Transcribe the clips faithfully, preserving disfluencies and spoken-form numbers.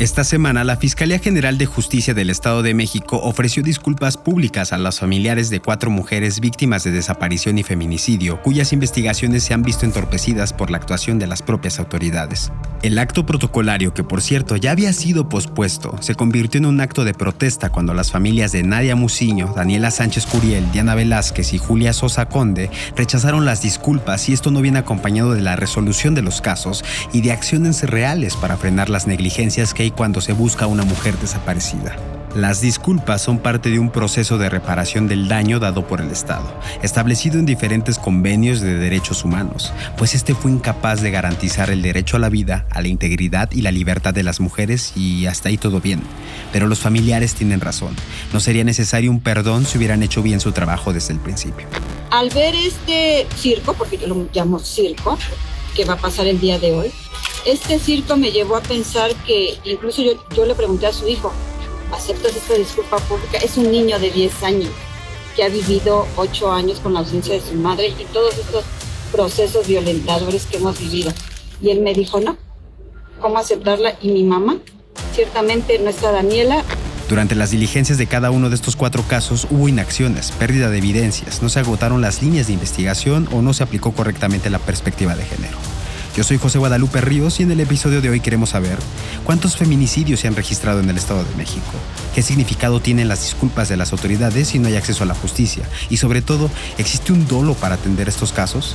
Esta semana, la Fiscalía General de Justicia del Estado de México ofreció disculpas públicas a los familiares de cuatro mujeres víctimas de desaparición y feminicidio, cuyas investigaciones se han visto entorpecidas por la actuación de las propias autoridades. El acto protocolario, que por cierto ya había sido pospuesto, se convirtió en un acto de protesta cuando las familias de Nadia Muciño, Daniela Sánchez Curiel, Diana Velázquez y Julia Sosa Conde rechazaron las disculpas, y esto no viene acompañado de la resolución de los casos y de acciones reales para frenar las negligencias que hay cuando se busca a una mujer desaparecida. Las disculpas son parte de un proceso de reparación del daño dado por el Estado, establecido en diferentes convenios de derechos humanos, pues este fue incapaz de garantizar el derecho a la vida, a la integridad y la libertad de las mujeres, y hasta ahí todo bien. Pero los familiares tienen razón. No sería necesario un perdón si hubieran hecho bien su trabajo desde el principio. Al ver este circo, porque yo lo llamo circo, que va a pasar el día de hoy, este circo me llevó a pensar que, incluso yo, yo le pregunté a su hijo, ¿aceptas esta disculpa pública? Es un niño de diez años que ha vivido ocho años con la ausencia de su madre y todos estos procesos violentadores que hemos vivido. Y él me dijo, no, ¿cómo aceptarla? Y mi mamá, ciertamente nuestra Daniela. Durante las diligencias de cada uno de estos cuatro casos hubo inacciones, pérdida de evidencias, no se agotaron las líneas de investigación o no se aplicó correctamente la perspectiva de género. Yo soy José Guadalupe Ríos y en el episodio de hoy queremos saber cuántos feminicidios se han registrado en el Estado de México, qué significado tienen las disculpas de las autoridades si no hay acceso a la justicia y, sobre todo, ¿existe un dolo para atender estos casos?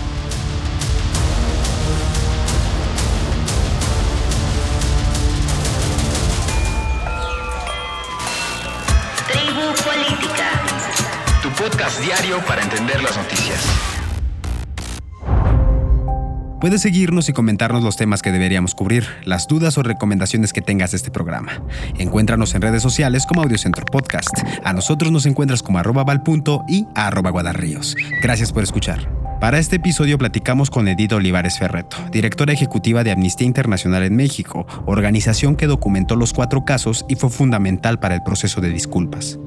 Tribu Política, tu podcast diario para entender las noticias. Puedes seguirnos y comentarnos los temas que deberíamos cubrir, las dudas o recomendaciones que tengas de este programa. Encuéntranos en redes sociales como Audiocentro Podcast. A nosotros nos encuentras como arroba valpunto y arroba guadarríos. Gracias por escuchar. Para este episodio platicamos con Edith Olivares Ferretto, directora ejecutiva de Amnistía Internacional en México, organización que documentó los cuatro casos y fue fundamental para el proceso de disculpas.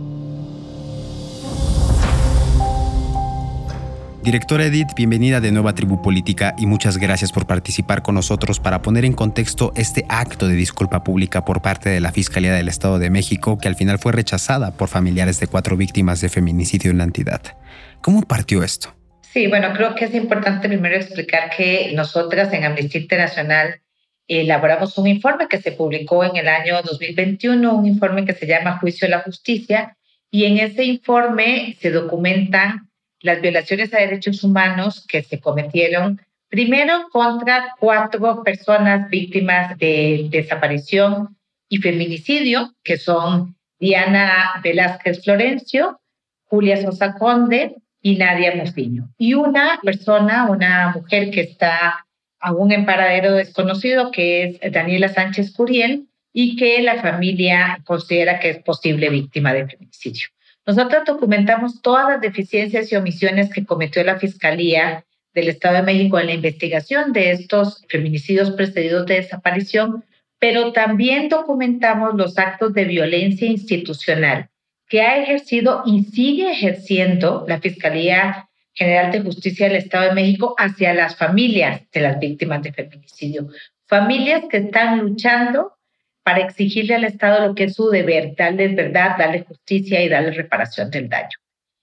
Directora Edith, bienvenida de nuevo a Tribu Política y muchas gracias por participar con nosotros para poner en contexto este acto de disculpa pública por parte de la Fiscalía del Estado de México, que al final fue rechazada por familiares de cuatro víctimas de feminicidio en la entidad. ¿Cómo partió esto? Sí, bueno, creo que es importante primero explicar que nosotras en Amnistía Internacional elaboramos un informe que se publicó en el año dos mil veintiuno, un informe que se llama Juicio a la Justicia, y en ese informe se documentan las violaciones a derechos humanos que se cometieron primero contra cuatro personas víctimas de desaparición y feminicidio, que son Diana Velázquez Florencio, Julia Sosa Conde y Nadia Muciño. Y una persona, una mujer que está aún en paradero desconocido, que es Daniela Sánchez Curiel, y que la familia considera que es posible víctima de feminicidio. Nosotros documentamos todas las deficiencias y omisiones que cometió la Fiscalía del Estado de México en la investigación de estos feminicidios precedidos de desaparición, pero también documentamos los actos de violencia institucional que ha ejercido y sigue ejerciendo la Fiscalía General de Justicia del Estado de México hacia las familias de las víctimas de feminicidio. Familias que están luchando para exigirle al Estado lo que es su deber, darles verdad, darle justicia y darle reparación del daño.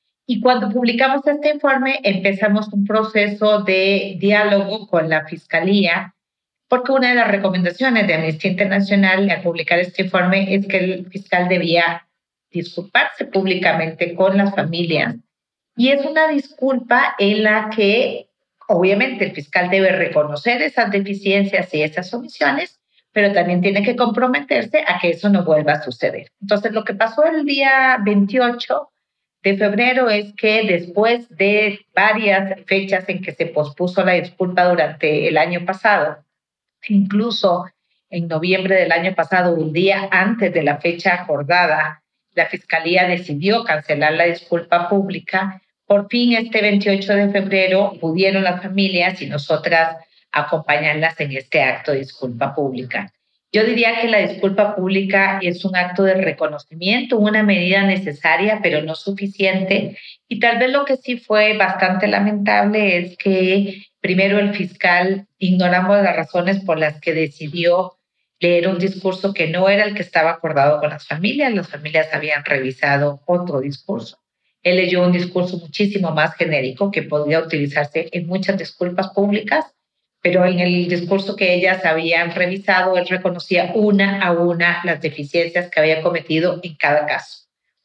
Y cuando publicamos este informe, empezamos un proceso de diálogo con la Fiscalía, porque una de las recomendaciones de Amnistía Internacional al publicar este informe es que el fiscal debía disculparse públicamente con las familias. Y es una disculpa en la que, obviamente, el fiscal debe reconocer esas deficiencias y esas omisiones, pero también tiene que comprometerse a que eso no vuelva a suceder. Entonces, lo que pasó el día veintiocho de febrero es que después de varias fechas en que se pospuso la disculpa durante el año pasado, incluso en noviembre del año pasado, un día antes de la fecha acordada, la Fiscalía decidió cancelar la disculpa pública. Por fin, este veintiocho de febrero, pudieron las familias y nosotras acompañarlas en este acto de disculpa pública. Yo diría que la disculpa pública es un acto de reconocimiento, una medida necesaria, pero no suficiente. Y tal vez lo que sí fue bastante lamentable es que primero el fiscal ignoramos las razones por las que decidió leer un discurso que no era el que estaba acordado con las familias. Las familias habían revisado otro discurso. Él leyó un discurso muchísimo más genérico que podría utilizarse en muchas disculpas públicas, pero en el discurso que ellas habían revisado, él reconocía una a una las deficiencias que había cometido en cada caso,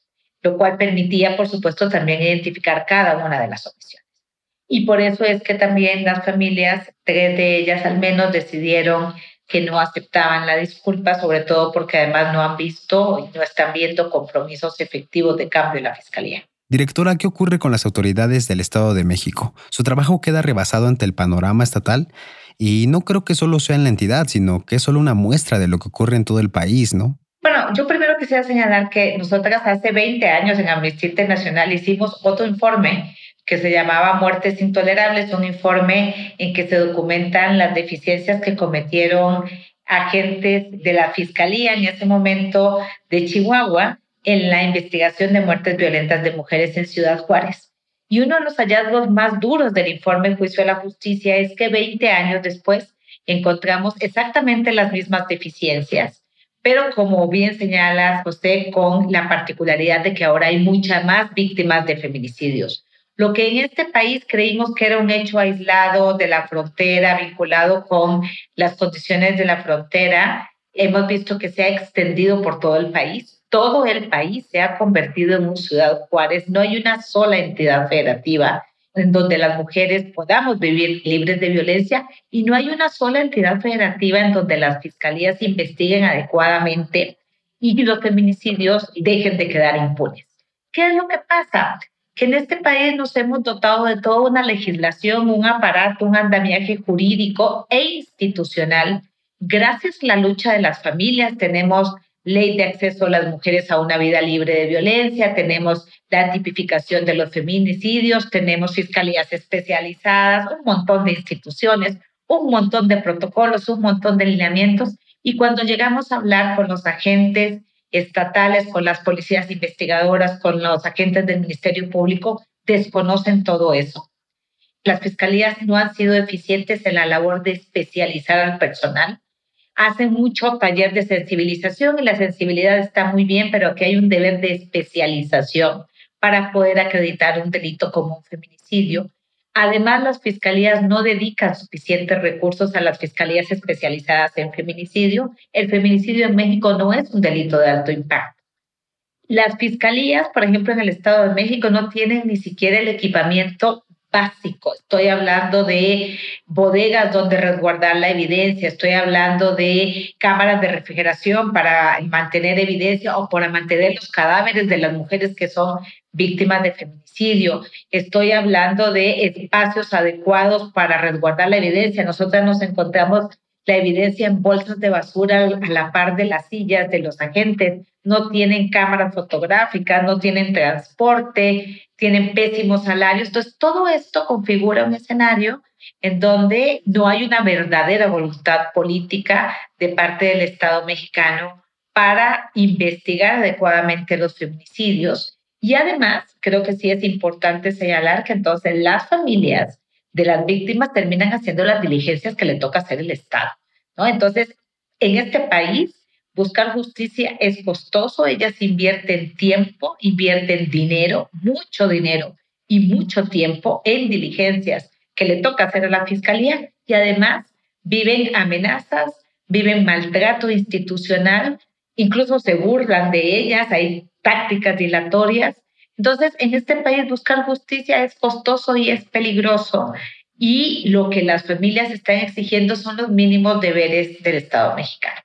lo cual permitía, por supuesto, también identificar cada una de las omisiones. Y por eso es que también las familias, tres de ellas al menos, decidieron que no aceptaban la disculpa, sobre todo porque además no han visto y no están viendo compromisos efectivos de cambio en la Fiscalía. Directora, ¿qué ocurre con las autoridades del Estado de México? Su trabajo queda rebasado ante el panorama estatal y no creo que solo sea en la entidad, sino que es solo una muestra de lo que ocurre en todo el país, ¿no? Bueno, yo primero quisiera señalar que nosotras hace veinte años en Amnistía Internacional hicimos otro informe que se llamaba Muertes Intolerables, un informe en que se documentan las deficiencias que cometieron agentes de la Fiscalía en ese momento de Chihuahua en la investigación de muertes violentas de mujeres en Ciudad Juárez. Y uno de los hallazgos más duros del informe Juicio a la Justicia es que veinte años después encontramos exactamente las mismas deficiencias, pero como bien señalas, José, con la particularidad de que ahora hay muchas más víctimas de feminicidios. Lo que en este país creímos que era un hecho aislado de la frontera, vinculado con las condiciones de la frontera, hemos visto que se ha extendido por todo el país. Todo el país se ha convertido en un Ciudad Juárez. No hay una sola entidad federativa en donde las mujeres podamos vivir libres de violencia y no hay una sola entidad federativa en donde las fiscalías investiguen adecuadamente y los feminicidios dejen de quedar impunes. ¿Qué es lo que pasa? Que en este país nos hemos dotado de toda una legislación, un aparato, un andamiaje jurídico e institucional. Gracias a la lucha de las familias tenemos ley de acceso a las mujeres a una vida libre de violencia, tenemos la tipificación de los feminicidios, tenemos fiscalías especializadas, un montón de instituciones, un montón de protocolos, un montón de lineamientos. Y cuando llegamos a hablar con los agentes estatales, con las policías investigadoras, con los agentes del Ministerio Público, desconocen todo eso. Las fiscalías no han sido eficientes en la labor de especializar al personal. Hacen mucho taller de sensibilización y la sensibilidad está muy bien, pero aquí hay un deber de especialización para poder acreditar un delito como un feminicidio. Además, las fiscalías no dedican suficientes recursos a las fiscalías especializadas en feminicidio. El feminicidio en México no es un delito de alto impacto. Las fiscalías, por ejemplo, en el Estado de México no tienen ni siquiera el equipamiento básico. Estoy hablando de bodegas donde resguardar la evidencia, estoy hablando de cámaras de refrigeración para mantener evidencia o para mantener los cadáveres de las mujeres que son víctimas de feminicidio. Estoy hablando de espacios adecuados para resguardar la evidencia. Nosotras nos encontramos la evidencia en bolsas de basura a la par de las sillas de los agentes. No tienen cámaras fotográficas, no tienen transporte, tienen pésimos salarios. Entonces, todo esto configura un escenario en donde no hay una verdadera voluntad política de parte del Estado mexicano para investigar adecuadamente los feminicidios. Y además, creo que sí es importante señalar que entonces las familias de las víctimas terminan haciendo las diligencias que le toca hacer el Estado, ¿no? Entonces, en este país, buscar justicia es costoso. Ellas invierten tiempo, invierten dinero, mucho dinero y mucho tiempo en diligencias que le toca hacer a la Fiscalía y además viven amenazas, viven maltrato institucional, incluso se burlan de ellas, hay tácticas dilatorias. Entonces, en este país buscar justicia es costoso y es peligroso y lo que las familias están exigiendo son los mínimos deberes del Estado mexicano.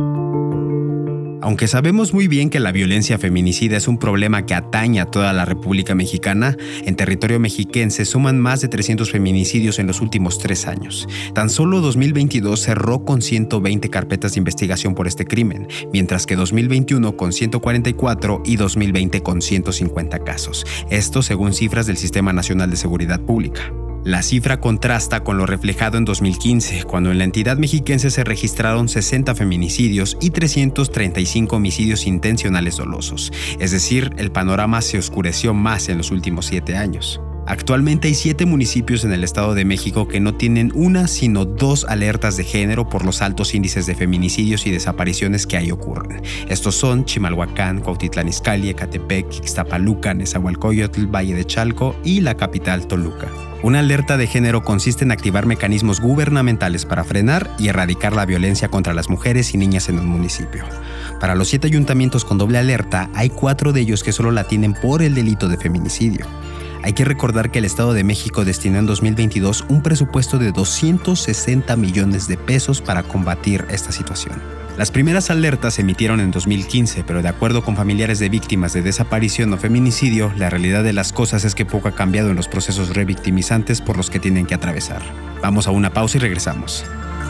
Aunque sabemos muy bien que la violencia feminicida es un problema que atañe a toda la República Mexicana, en territorio mexiquense suman más de trescientos feminicidios en los últimos tres años. Tan solo dos mil veintidós cerró con ciento veinte carpetas de investigación por este crimen, mientras que dos mil veintiuno con ciento cuarenta y cuatro y dos mil veinte con ciento cincuenta casos. Esto según cifras del Sistema Nacional de Seguridad Pública. La cifra contrasta con lo reflejado en dos mil quince, cuando en la entidad mexiquense se registraron sesenta feminicidios y trescientos treinta y cinco homicidios intencionales dolosos. Es decir, el panorama se oscureció más en los últimos siete años. Actualmente hay siete municipios en el Estado de México que no tienen una sino dos alertas de género por los altos índices de feminicidios y desapariciones que ahí ocurren. Estos son Chimalhuacán, Cuautitlán Izcalli, Ecatepec, Ixtapaluca, Nezahualcóyotl, Valle de Chalco y la capital Toluca. Una alerta de género consiste en activar mecanismos gubernamentales para frenar y erradicar la violencia contra las mujeres y niñas en un municipio. Para los siete ayuntamientos con doble alerta, hay cuatro de ellos que solo la tienen por el delito de feminicidio. Hay que recordar que el Estado de México destinó en dos mil veintidós un presupuesto de doscientos sesenta millones de pesos para combatir esta situación. Las primeras alertas se emitieron en dos mil quince, pero de acuerdo con familiares de víctimas de desaparición o feminicidio, la realidad de las cosas es que poco ha cambiado en los procesos revictimizantes por los que tienen que atravesar. Vamos a una pausa y regresamos.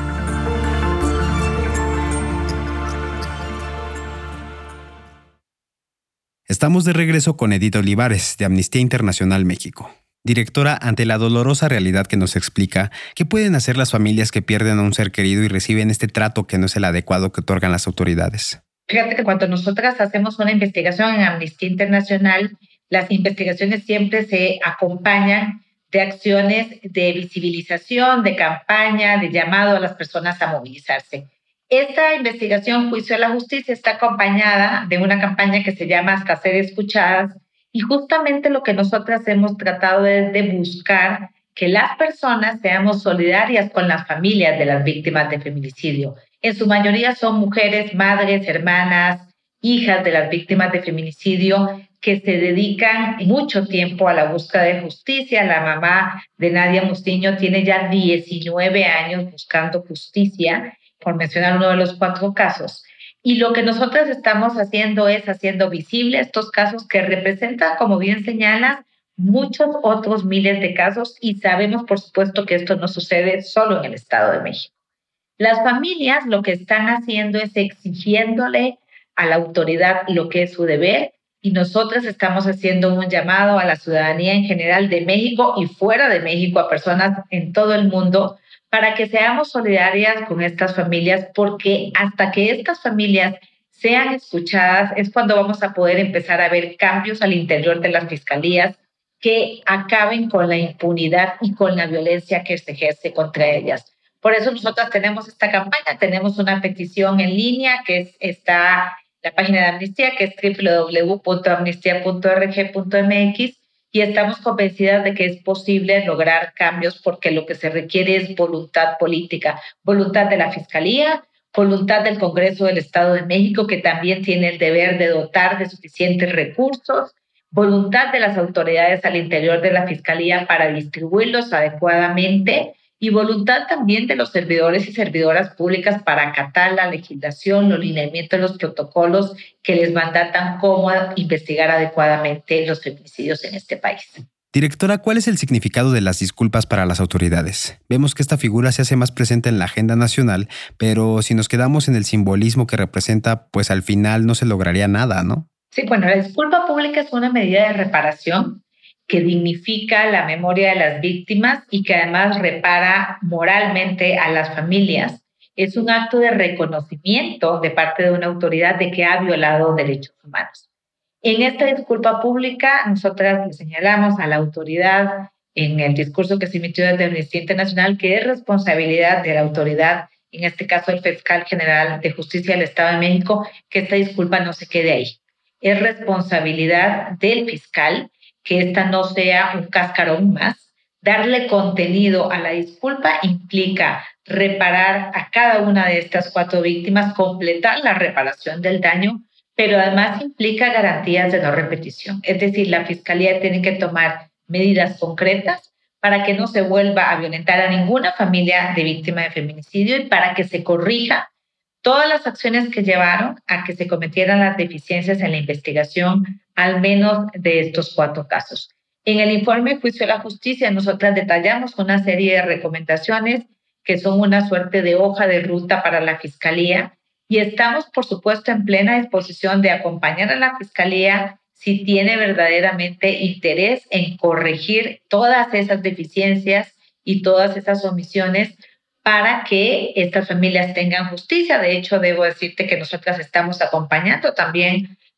Estamos de regreso con Edith Olivares, de Amnistía Internacional México. Directora, ante la dolorosa realidad que nos explica, ¿qué pueden hacer las familias que pierden a un ser querido y reciben este trato que no es el adecuado que otorgan las autoridades? Fíjate que cuando nosotras hacemos una investigación en Amnistía Internacional, las investigaciones siempre se acompañan de acciones de visibilización, de campaña, de llamado a las personas a movilizarse. Esta investigación, Juicio a la Justicia, está acompañada de una campaña que se llama Hasta ser escuchadas, y justamente lo que nosotras hemos tratado es de buscar que las personas seamos solidarias con las familias de las víctimas de feminicidio. En su mayoría son mujeres, madres, hermanas, hijas de las víctimas de feminicidio que se dedican mucho tiempo a la búsqueda de justicia. La mamá de Nadia Mustiño tiene ya diecinueve años buscando justicia, por mencionar uno de los cuatro casos. Y lo que nosotros estamos haciendo es haciendo visible estos casos que representan, como bien señalas, muchos otros miles de casos, y sabemos, por supuesto, que esto no sucede solo en el Estado de México. Las familias lo que están haciendo es exigiéndole a la autoridad lo que es su deber, y nosotros estamos haciendo un llamado a la ciudadanía en general de México y fuera de México, a personas en todo el mundo, para que seamos solidarias con estas familias, porque hasta que estas familias sean escuchadas es cuando vamos a poder empezar a ver cambios al interior de las fiscalías que acaben con la impunidad y con la violencia que se ejerce contra ellas. Por eso nosotros tenemos esta campaña, tenemos una petición en línea que es, está en la página de Amnistía, que es doble u doble u doble u punto amnistía punto org punto m x, y estamos convencidas de que es posible lograr cambios porque lo que se requiere es voluntad política, voluntad de la Fiscalía, voluntad del Congreso del Estado de México, que también tiene el deber de dotar de suficientes recursos, voluntad de las autoridades al interior de la Fiscalía para distribuirlos adecuadamente, y voluntad también de los servidores y servidoras públicas para acatar la legislación, los lineamientos, los protocolos que les mandatan cómo investigar adecuadamente los feminicidios en este país. Directora, ¿cuál es el significado de las disculpas para las autoridades? Vemos que esta figura se hace más presente en la agenda nacional, pero si nos quedamos en el simbolismo que representa, pues al final no se lograría nada, ¿no? Sí, bueno, la disculpa pública es una medida de reparación que dignifica la memoria de las víctimas y que además repara moralmente a las familias. Es un acto de reconocimiento de parte de una autoridad de que ha violado derechos humanos. En esta disculpa pública, nosotras le señalamos a la autoridad en el discurso que se emitió desde Amnistía Internacional que es responsabilidad de la autoridad, en este caso el Fiscal General de Justicia del Estado de México, que esta disculpa no se quede ahí. Es responsabilidad del fiscal que esta no sea un cascarón más. Darle contenido a la disculpa implica reparar a cada una de estas cuatro víctimas, completar la reparación del daño, pero además implica garantías de no repetición. Es decir, la Fiscalía tiene que tomar medidas concretas para que no se vuelva a violentar a ninguna familia de víctima de feminicidio y para que se corrija todas las acciones que llevaron a que se cometieran las deficiencias en la investigación, al menos de estos cuatro casos. En el informe Juicio a la Justicia, nosotras detallamos una serie de recomendaciones que son una suerte de hoja de ruta para la Fiscalía, y estamos, por supuesto, en plena disposición de acompañar a la Fiscalía si tiene verdaderamente interés en corregir todas esas deficiencias y todas esas omisiones para que estas familias tengan justicia. De hecho, debo decirte que nosotras estamos acompañando también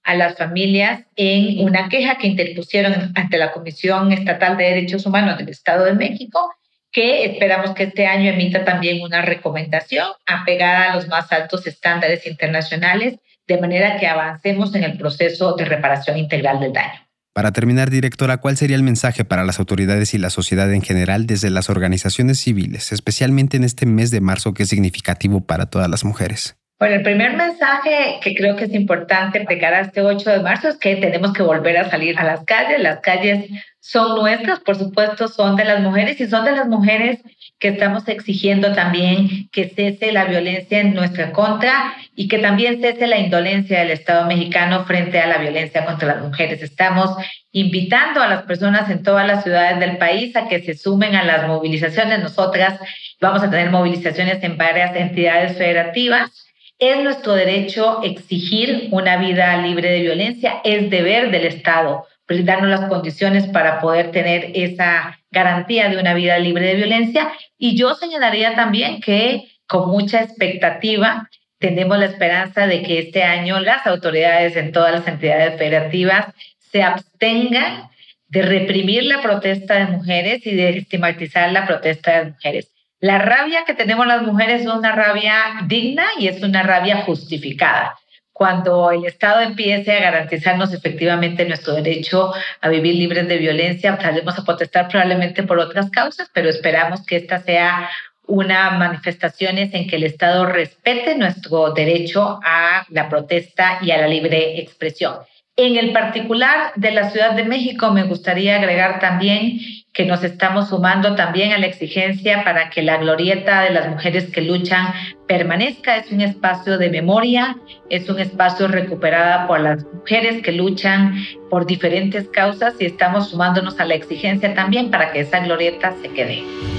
a las familias en una queja que interpusieron ante la Comisión Estatal de Derechos Humanos del Estado de México, que esperamos que este año emita también una recomendación apegada a los más altos estándares internacionales, de manera que avancemos en el proceso de reparación integral del daño. Para terminar, directora, ¿cuál sería el mensaje para las autoridades y la sociedad en general desde las organizaciones civiles, especialmente en este mes de marzo que es significativo para todas las mujeres? Bueno, el primer mensaje que creo que es importante de cara a este ocho de marzo es que tenemos que volver a salir a las calles. Las calles son nuestras, por supuesto, son de las mujeres y son de las mujeres que estamos exigiendo también que cese la violencia en nuestra contra y que también cese la indolencia del Estado mexicano frente a la violencia contra las mujeres. Estamos invitando a las personas en todas las ciudades del país a que se sumen a las movilizaciones. Nosotras vamos a tener movilizaciones en varias entidades federativas. Es nuestro derecho exigir una vida libre de violencia, es deber del Estado brindarnos las condiciones para poder tener esa garantía de una vida libre de violencia. Y yo señalaría también que con mucha expectativa tenemos la esperanza de que este año las autoridades en todas las entidades federativas se abstengan de reprimir la protesta de mujeres y de estigmatizar la protesta de mujeres. La rabia que tenemos las mujeres es una rabia digna y es una rabia justificada. Cuando el Estado empiece a garantizarnos efectivamente nuestro derecho a vivir libres de violencia, saldremos a protestar probablemente por otras causas, pero esperamos que esta sea una manifestación en que el Estado respete nuestro derecho a la protesta y a la libre expresión. En el particular de la Ciudad de México, me gustaría agregar también que nos estamos sumando también a la exigencia para que la glorieta de las mujeres que luchan permanezca. Es un espacio de memoria, es un espacio recuperado por las mujeres que luchan por diferentes causas y estamos sumándonos a la exigencia también para que esa glorieta se quede.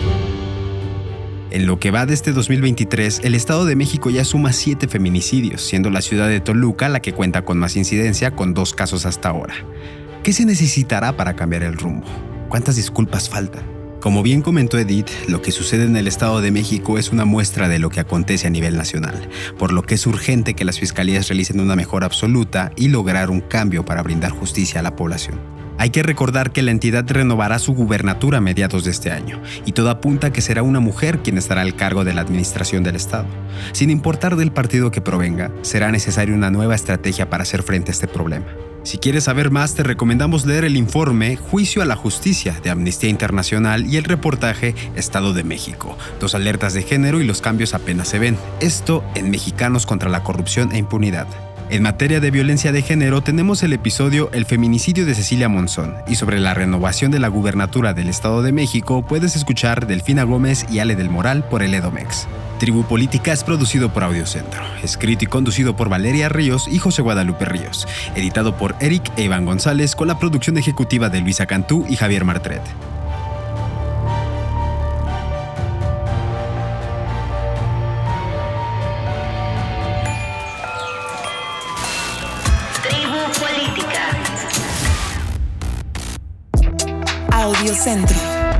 En lo que va de este dos mil veintitrés, el Estado de México ya suma siete feminicidios, siendo la ciudad de Toluca la que cuenta con más incidencia, con dos casos hasta ahora. ¿Qué se necesitará para cambiar el rumbo? ¿Cuántas disculpas faltan? Como bien comentó Edith, lo que sucede en el Estado de México es una muestra de lo que acontece a nivel nacional, por lo que es urgente que las fiscalías realicen una mejora absoluta y lograr un cambio para brindar justicia a la población. Hay que recordar que la entidad renovará su gubernatura a mediados de este año, y todo apunta a que será una mujer quien estará al cargo de la administración del Estado. Sin importar del partido que provenga, será necesaria una nueva estrategia para hacer frente a este problema. Si quieres saber más, te recomendamos leer el informe Juicio a la Justicia de Amnistía Internacional y el reportaje Estado de México, dos alertas de género y los cambios apenas se ven. Esto en Mexicanos contra la Corrupción e Impunidad. En materia de violencia de género tenemos el episodio El feminicidio de Cecilia Monzón, y sobre la renovación de la gubernatura del Estado de México puedes escuchar Delfina Gómez y Ale del Moral por el Edomex. Tribu Política es producido por Audiocentro, escrito y conducido por Valeria Ríos y José Guadalupe Ríos, editado por Eric e Iván González con la producción ejecutiva de Luisa Cantú y Javier Martret. Audiocentro.